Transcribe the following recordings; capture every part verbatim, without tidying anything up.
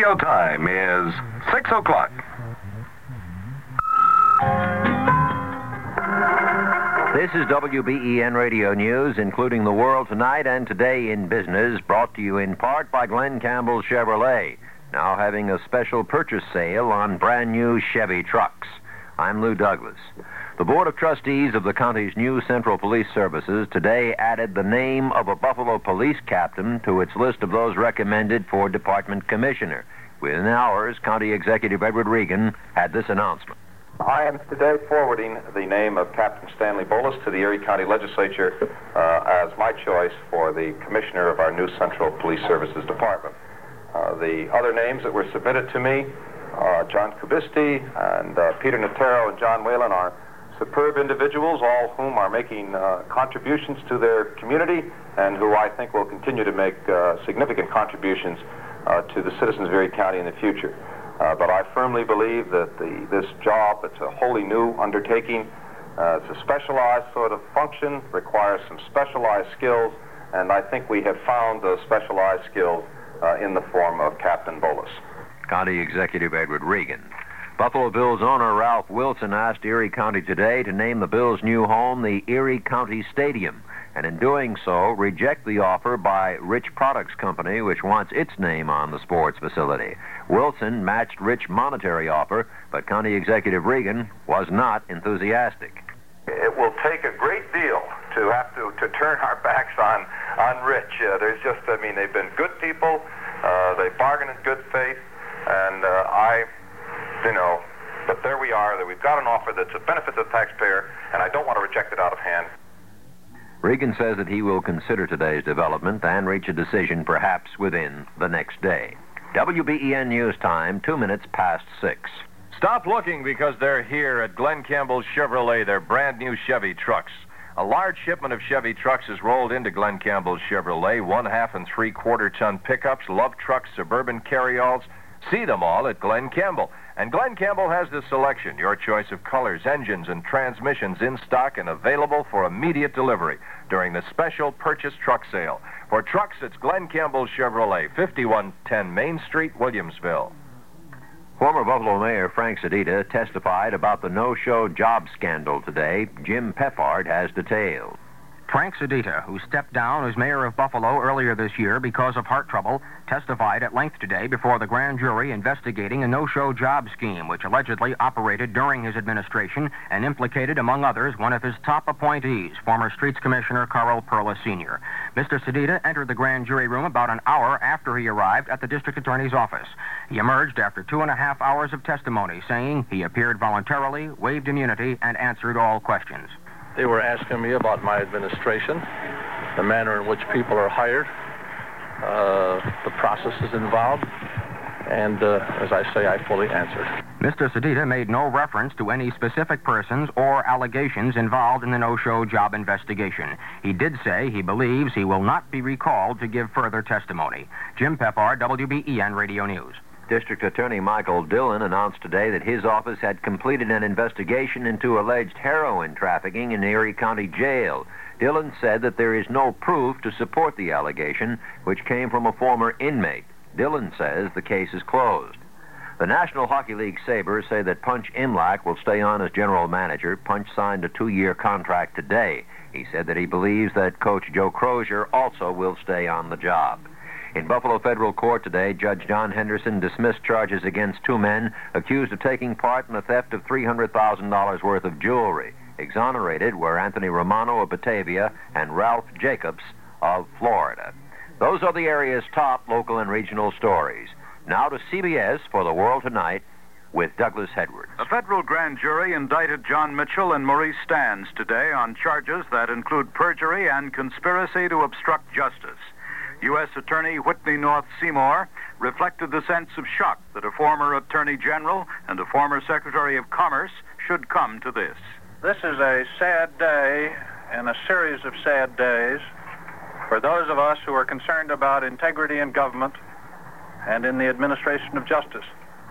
Radio time is six o'clock. This is W B E N Radio News, including the world tonight and today in business, brought to you in part by Glenn Campbell Chevrolet, now having a special purchase sale on brand new Chevy trucks. I'm Lou Douglas. The Board of Trustees of the county's new Central Police Services today added the name of a Buffalo police captain to its list of those recommended for department commissioner. Within hours, County Executive Edward Regan had this announcement. I am today forwarding the name of Captain Stanley Bolus to the Erie County Legislature uh, as my choice for the commissioner of our new Central Police Services Department. Uh, the other names that were submitted to me, uh, John Kubisti and uh, Peter Natero and John Whalen, are superb individuals, all whom are making uh, contributions to their community and who I think will continue to make uh, significant contributions uh, to the citizens of Erie County in the future. Uh, but I firmly believe that the, this job, it's a wholly new undertaking. Uh, it's a specialized sort of function, requires some specialized skills, and I think we have found those specialized skills uh, in the form of Captain Bolus. County Executive Edward Regan. Buffalo Bills owner Ralph Wilson asked Erie County today to name the Bills' new home the Erie County Stadium, and in doing so, reject the offer by Rich Products Company, which wants its name on the sports facility. Wilson matched Rich monetary offer, but County Executive Regan was not enthusiastic. It will take a great deal to have to, to turn our backs on, on Rich. Uh, there's just, I mean, they've been good people. Uh, they bargain in good faith, and uh, I... You know, but there we are, that we've got an offer that's a benefit to the taxpayer, and I don't want to reject it out of hand. Regan says that he will consider today's development and reach a decision perhaps within the next day. W B E N News Time, two minutes past six. Stop looking, because they're here at Glenn Campbell Chevrolet, their brand new Chevy trucks. A large shipment of Chevy trucks has rolled into Glenn Campbell Chevrolet, one half and three quarter ton pickups, love trucks, suburban carryalls. See them all at Glenn Campbell. And Glenn Campbell has the selection, your choice of colors, engines, and transmissions in stock and available for immediate delivery during the special purchase truck sale. For trucks, it's Glenn Campbell Chevrolet, fifty-one ten Main Street, Williamsville. Former Buffalo Mayor Frank Sedita testified about the no-show job scandal today. Jim Peppard has details. Frank Sedita, who stepped down as mayor of Buffalo earlier this year because of heart trouble, testified at length today before the grand jury investigating a no-show job scheme which allegedly operated during his administration and implicated, among others, one of his top appointees, former Streets Commissioner Carl Perla Senior Mister Sedita entered the grand jury room about an hour after he arrived at the district attorney's office. He emerged after two and a half hours of testimony, saying he appeared voluntarily, waived immunity, and answered all questions. They were asking me about my administration, the manner in which people are hired, uh, the processes involved, and uh, as I say, I fully answered. Mister Sedita made no reference to any specific persons or allegations involved in the no-show job investigation. He did say he believes he will not be recalled to give further testimony. Jim Peppard, W B E N Radio News. District Attorney Michael Dillon announced today that his office had completed an investigation into alleged heroin trafficking in Erie County Jail. Dillon said that there is no proof to support the allegation, which came from a former inmate. Dillon says the case is closed. The National Hockey League Sabres say that Punch Imlach will stay on as general manager. Punch signed a two-year contract today. He said that he believes that Coach Joe Crozier also will stay on the job. In Buffalo Federal Court today, Judge John Henderson dismissed charges against two men accused of taking part in the theft of three hundred thousand dollars worth of jewelry. Exonerated were Anthony Romano of Batavia and Ralph Jacobs of Florida. Those are the area's top local and regional stories. Now to C B S for the World Tonight with Douglas Hedward. A federal grand jury indicted John Mitchell and Maurice Stans today on charges that include perjury and conspiracy to obstruct justice. U S Attorney Whitney North Seymour reflected the sense of shock that a former Attorney General and a former Secretary of Commerce should come to this. This is a sad day and a series of sad days for those of us who are concerned about integrity in government and in the administration of justice.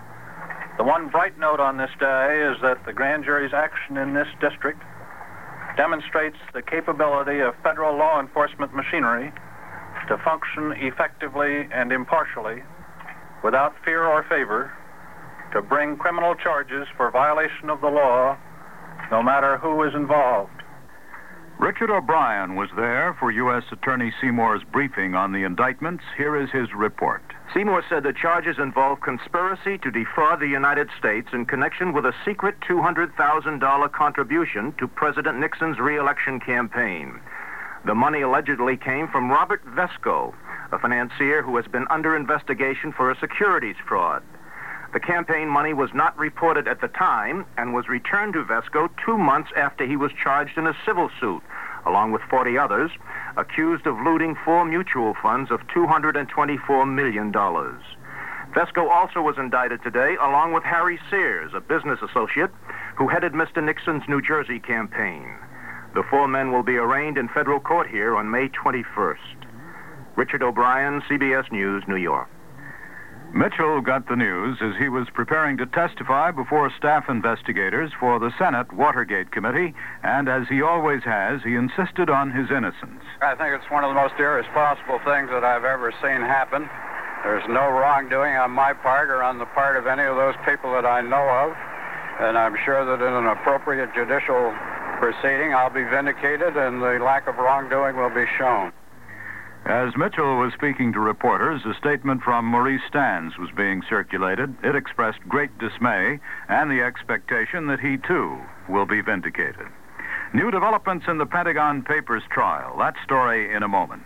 The one bright note on this day is that the grand jury's action in this district demonstrates the capability of federal law enforcement machinery to function effectively and impartially without fear or favor, to bring criminal charges for violation of the law, no matter who is involved. Richard O'Brien was there for U S Attorney Seymour's briefing on the indictments. Here is his report. Seymour said the charges involve conspiracy to defraud the United States in connection with a secret two hundred thousand dollars contribution to President Nixon's re-election campaign. The money allegedly came from Robert Vesco, a financier who has been under investigation for a securities fraud. The campaign money was not reported at the time and was returned to Vesco two months after he was charged in a civil suit, along with forty others, accused of looting four mutual funds of two hundred twenty-four million dollars. Vesco also was indicted today, along with Harry Sears, a business associate who headed Mister Nixon's New Jersey campaign. The four men will be arraigned in federal court here on May twenty-first. Richard O'Brien, C B S News, New York. Mitchell got the news as he was preparing to testify before staff investigators for the Senate Watergate Committee, and as he always has, he insisted on his innocence. I think it's one of the most irresponsible things that I've ever seen happen. There's no wrongdoing on my part or on the part of any of those people that I know of, and I'm sure that in an appropriate judicial proceeding, I'll be vindicated and the lack of wrongdoing will be shown. As Mitchell was speaking to reporters, a statement from Maurice Stans was being circulated. It expressed great dismay and the expectation that he, too, will be vindicated. New developments in the Pentagon Papers trial. That story in a moment.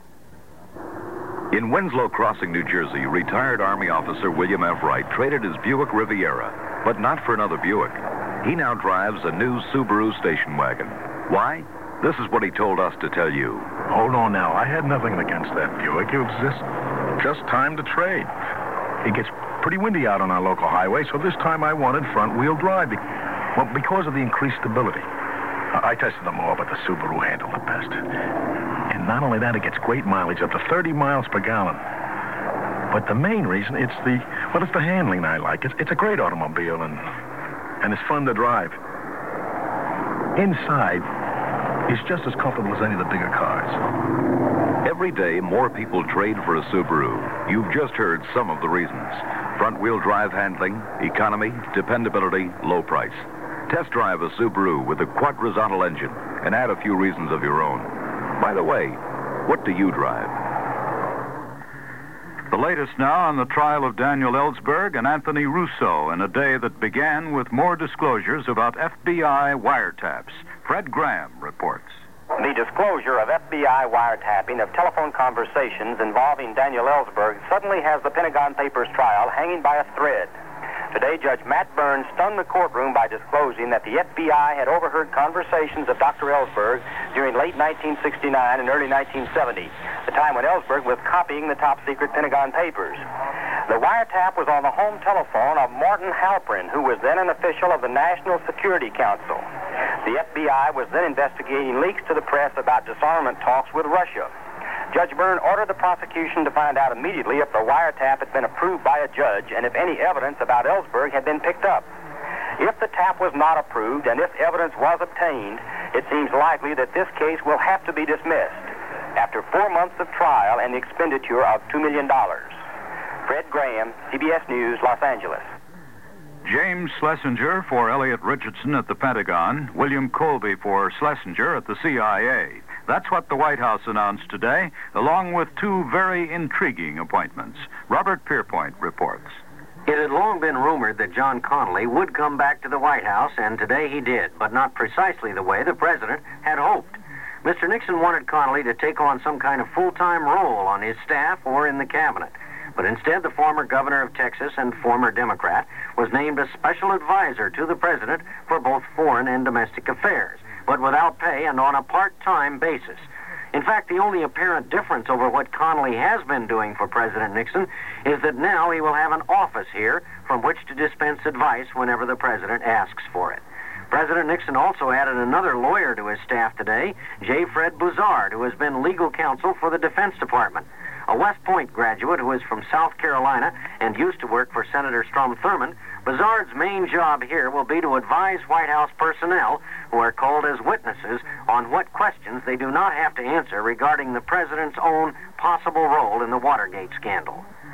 In Winslow Crossing, New Jersey, retired Army officer William F. Wright traded his Buick Riviera, but not for another Buick. He now drives a new Subaru station wagon. Why? This is what he told us to tell you. Hold on now. I had nothing against that Buick. It was just, just time to trade. It gets pretty windy out on our local highway, so this time I wanted front-wheel drive. Well, because of the increased stability. I tested them all, but the Subaru handled the best. And not only that, it gets great mileage, up to thirty miles per gallon. But the main reason, it's the, well, it's the handling I like. It's, it's a great automobile, and, and it's fun to drive. Inside, it's just as comfortable as any of the bigger cars. Every day, more people trade for a Subaru. You've just heard some of the reasons. Front-wheel drive handling, economy, dependability, low price. Test drive a Subaru with a quadrizontal engine and add a few reasons of your own. By the way, what do you drive? The latest now on the trial of Daniel Ellsberg and Anthony Russo in a day that began with more disclosures about F B I wiretaps. Fred Graham reports. The disclosure of F B I wiretapping of telephone conversations involving Daniel Ellsberg suddenly has the Pentagon Papers trial hanging by a thread. Today, Judge Matt Burns stunned the courtroom by disclosing that the F B I had overheard conversations of Doctor Ellsberg during late nineteen sixty-nine and early nineteen seventy, the time when Ellsberg was copying the top-secret Pentagon Papers. The wiretap was on the home telephone of Morton Halprin, who was then an official of the National Security Council. The F B I was then investigating leaks to the press about disarmament talks with Russia. Judge Byrne ordered the prosecution to find out immediately if the wiretap had been approved by a judge and if any evidence about Ellsberg had been picked up. If the tap was not approved and if evidence was obtained, it seems likely that this case will have to be dismissed after four months of trial and the expenditure of two million dollars. Fred Graham, C B S News, Los Angeles. James Schlesinger for Elliot Richardson at the Pentagon, William Colby for Schlesinger at the C I A. That's what the White House announced today, along with two very intriguing appointments. Robert Pierpoint reports. It had long been rumored that John Connally would come back to the White House, and today he did, but not precisely the way the president had hoped. Mister Nixon wanted Connally to take on some kind of full-time role on his staff or in the cabinet. But instead, the former governor of Texas and former Democrat was named as special advisor to the president for both foreign and domestic affairs, but without pay and on a part-time basis. In fact, the only apparent difference over what Connally has been doing for President Nixon is that now he will have an office here from which to dispense advice whenever the president asks for it. President Nixon also added another lawyer to his staff today, J. Fred Buzard, who has been legal counsel for the Defense Department. A West Point graduate who is from South Carolina and used to work for Senator Strom Thurmond, Buzard's main job here will be to advise White House personnel who are called as witnesses on what questions they do not have to answer regarding the president's own possible role in the Watergate scandal.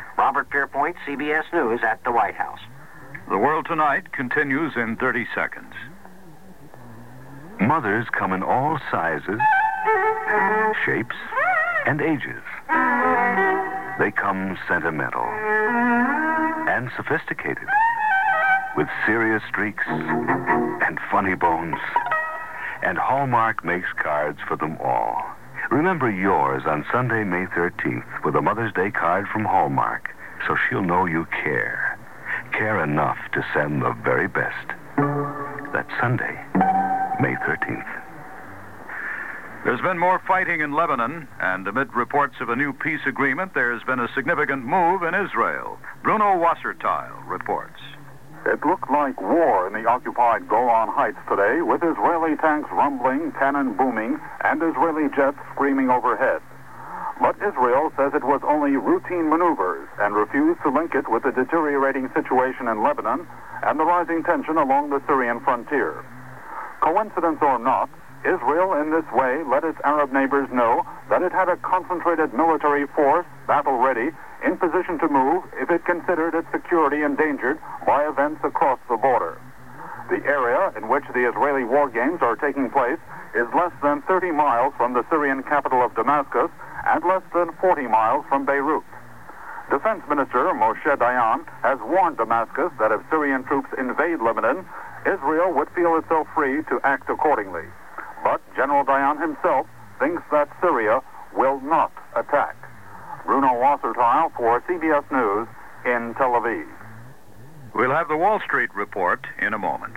Robert Pierpoint, C B S News at the White House. The World Tonight continues in thirty seconds. Mothers come in all sizes, shapes, and ages. They come sentimental and sophisticated, with serious streaks and funny bones. And Hallmark makes cards for them all. Remember yours on Sunday, May thirteenth, with a Mother's Day card from Hallmark, so she'll know you care. Care enough to send the very best. That's Sunday, May thirteenth. There's been more fighting in Lebanon, and amid reports of a new peace agreement, there's been a significant move in Israel. Bruno Wasserteil reports. It looked like war in the occupied Golan Heights today, with Israeli tanks rumbling, cannon booming, and Israeli jets screaming overhead. But Israel says it was only routine maneuvers and refused to link it with the deteriorating situation in Lebanon and the rising tension along the Syrian frontier. Coincidence or not, Israel in this way let its Arab neighbors know that it had a concentrated military force, battle-ready, in position to move if it considered its security endangered by events across the border. The area in which the Israeli war games are taking place is less than thirty miles from the Syrian capital of Damascus and less than forty miles from Beirut. Defense Minister Moshe Dayan has warned Damascus that if Syrian troops invade Lebanon, Israel would feel itself free to act accordingly. But General Dayan himself thinks that Syria will not attack. Bruno Wasserteil for C B S News in Tel Aviv. We'll have the Wall Street report in a moment.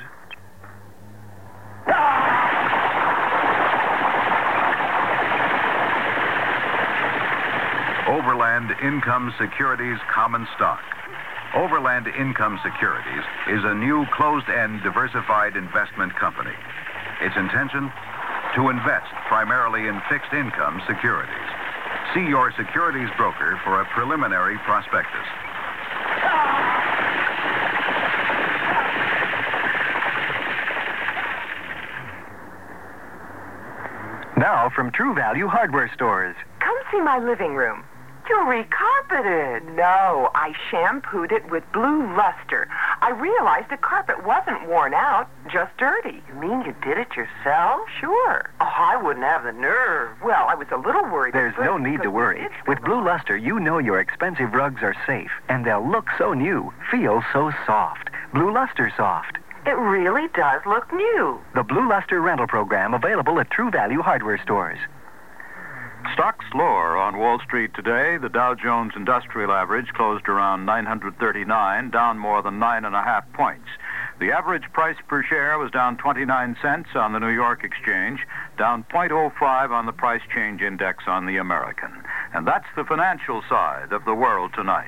Overland Income Securities Common Stock. Overland Income Securities is a new closed-end diversified investment company. Its intention? To invest primarily in fixed income securities. See your securities broker for a preliminary prospectus. Now from True Value Hardware Stores. Come see my living room. You recarpeted. No, I shampooed it with Blue Luster. I realized the carpet wasn't worn out, just dirty. You mean you did it yourself? Sure. Oh, I wouldn't have the nerve. Well, I was a little worried. There's no need to worry. With Blue Luster, you know your expensive rugs are safe, and they'll look so new, feel so soft. Blue Luster Soft. It really does look new. The Blue Luster rental program available at True Value Hardware Stores. Stocks lower on Wall Street today. The Dow Jones Industrial Average closed around nine hundred thirty-nine, down more than nine and a half points. The average price per share was down twenty-nine cents on the New York Exchange, down zero point zero five on the price change index on the American. And that's the financial side of the world tonight.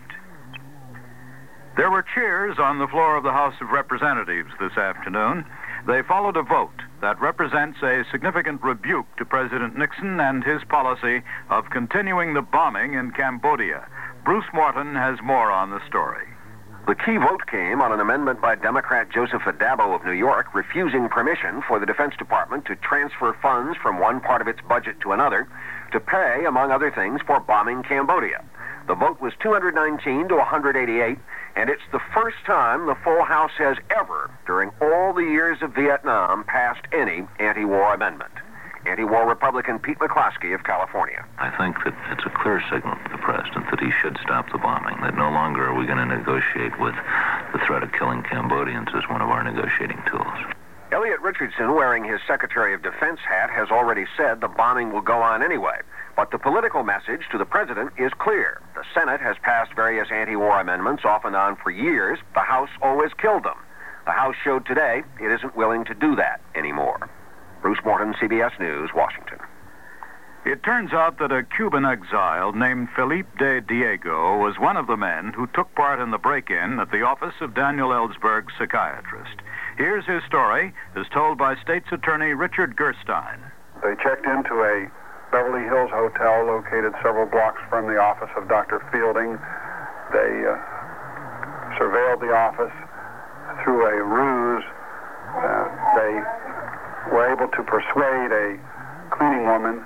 There were cheers on the floor of the House of Representatives this afternoon. They followed a vote that represents a significant rebuke to President Nixon and his policy of continuing the bombing in Cambodia. Bruce Morton has more on the story. The key vote came on an amendment by Democrat Joseph Adabo of New York refusing permission for the Defense Department to transfer funds from one part of its budget to another to pay, among other things, for bombing Cambodia. The vote was two hundred nineteen to one hundred eighty-eight, and it's the first time the full House has ever, during all the years of Vietnam, passed any anti-war amendment. Anti-war Republican Pete McCloskey of California. I think that it's a clear signal to the president that he should stop the bombing, that no longer are we going to negotiate with the threat of killing Cambodians as one of our negotiating tools. Elliot Richardson, wearing his Secretary of Defense hat, has already said the bombing will go on anyway. But the political message to the president is clear. The Senate has passed various anti-war amendments off and on for years. The House always killed them. The House showed today it isn't willing to do that anymore. Bruce Morton, C B S News, Washington. It turns out that a Cuban exile named Felipe de Diego was one of the men who took part in the break-in at the office of Daniel Ellsberg's psychiatrist. Here's his story, as told by State's Attorney Richard Gerstein. They checked into a Beverly Hills hotel located several blocks from the office of Doctor Fielding. They uh, surveilled the office through a ruse. Uh, they were able to persuade a cleaning woman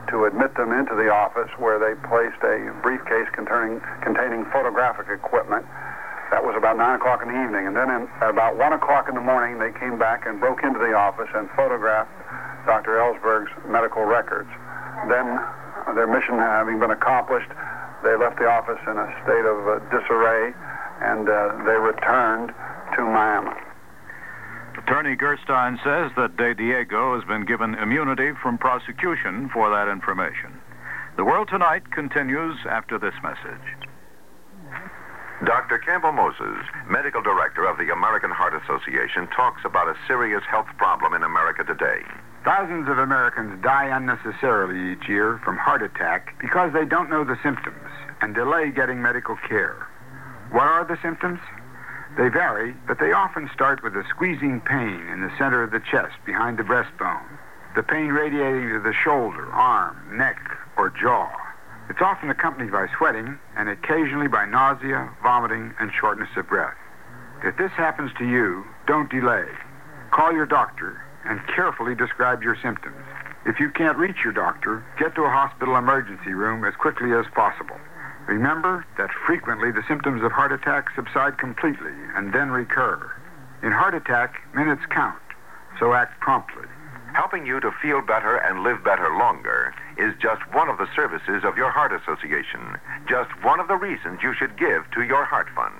to admit them into the office, where they placed a briefcase containing, containing photographic equipment. That was about nine o'clock in the evening. And then in, at about one o'clock in the morning, they came back and broke into the office and photographed Doctor Ellsberg's medical records. Then, uh, their mission having been accomplished, they left the office in a state of uh, disarray, and uh, they returned to Miami. Attorney Gerstein says that De Diego has been given immunity from prosecution for that information. The World Tonight continues after this message. Doctor Campbell Moses, medical director of the American Heart Association, talks about a serious health problem in America today. Thousands of Americans die unnecessarily each year from heart attack because they don't know the symptoms and delay getting medical care. What are the symptoms? They vary, but they often start with a squeezing pain in the center of the chest behind the breastbone, the pain radiating to the shoulder, arm, neck, or jaw. It's often accompanied by sweating and occasionally by nausea, vomiting, and shortness of breath. If this happens to you, don't delay. Call your doctor and carefully describe your symptoms. If you can't reach your doctor, get to a hospital emergency room as quickly as possible. Remember that frequently the symptoms of heart attack subside completely and then recur. In heart attack, minutes count, so act promptly. Helping you to feel better and live better longer is just one of the services of your Heart Association. Just one of the reasons you should give to your Heart Fund.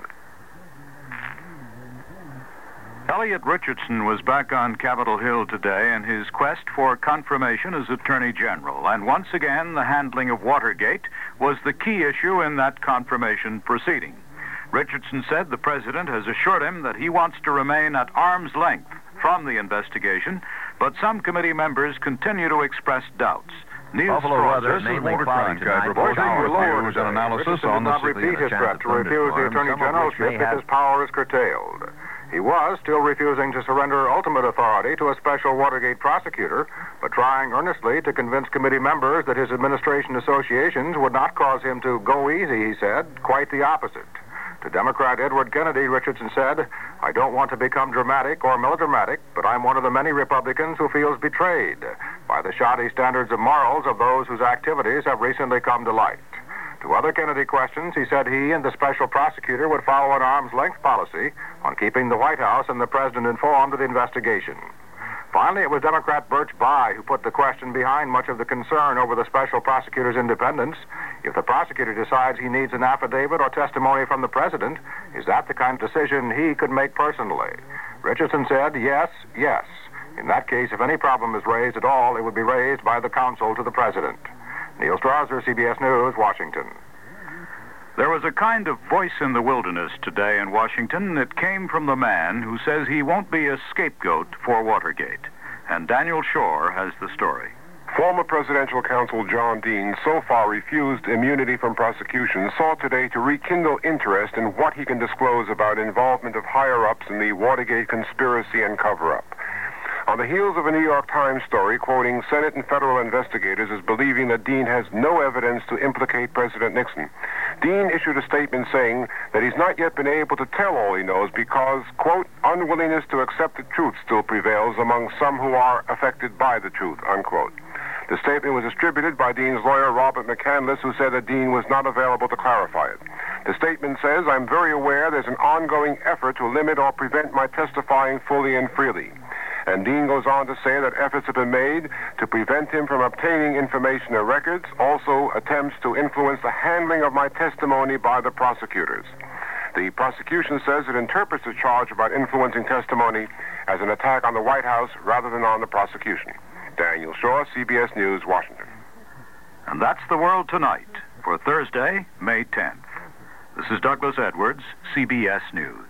Elliot Richardson was back on Capitol Hill today in his quest for confirmation as Attorney General. And once again, the handling of Watergate was the key issue in that confirmation proceeding. Richardson said the president has assured him that he wants to remain at arm's length from the investigation, but some committee members continue to express doubts. Neil Buffalo weather, mainly cloudy tonight. Reporting your lawyers an analysis on the repeat his threat to refuse the Attorney Generalship if his power is curtailed. He was still refusing to surrender ultimate authority to a special Watergate prosecutor, but trying earnestly to convince committee members that his administration associations would not cause him to go easy, he said, quite the opposite. To Democrat Edward Kennedy, Richardson said, "I don't want to become dramatic or melodramatic, but I'm one of the many Republicans who feels betrayed by the shoddy standards of morals of those whose activities have recently come to light." To other Kennedy questions, he said he and the special prosecutor would follow an arm's length policy on keeping the White House and the president informed of the investigation. Finally, it was Democrat Birch Bayh who put the question behind much of the concern over the special prosecutor's independence. If the prosecutor decides he needs an affidavit or testimony from the president, is that the kind of decision he could make personally? Richardson said, yes, yes. In that case, if any problem is raised at all, it would be raised by the counsel to the president. Neil Strauser, C B S News, Washington. There was a kind of voice in the wilderness today in Washington that came from the man who says he won't be a scapegoat for Watergate. And Daniel Shore has the story. Former presidential counsel John Dean, so far refused immunity from prosecution, sought today to rekindle interest in what he can disclose about involvement of higher-ups in the Watergate conspiracy and cover-up. On the heels of a New York Times story quoting Senate and federal investigators as believing that Dean has no evidence to implicate President Nixon, Dean issued a statement saying that he's not yet been able to tell all he knows because, quote, unwillingness to accept the truth still prevails among some who are affected by the truth, unquote. The statement was distributed by Dean's lawyer, Robert McCandless, who said that Dean was not available to clarify it. The statement says, I'm very aware there's an ongoing effort to limit or prevent my testifying fully and freely. And Dean goes on to say that efforts have been made to prevent him from obtaining information or records, also attempts to influence the handling of my testimony by the prosecutors. The prosecution says it interprets the charge about influencing testimony as an attack on the White House rather than on the prosecution. Daniel Shore, C B S News, Washington. And that's the World Tonight for Thursday, May tenth. This is Douglas Edwards, C B S News.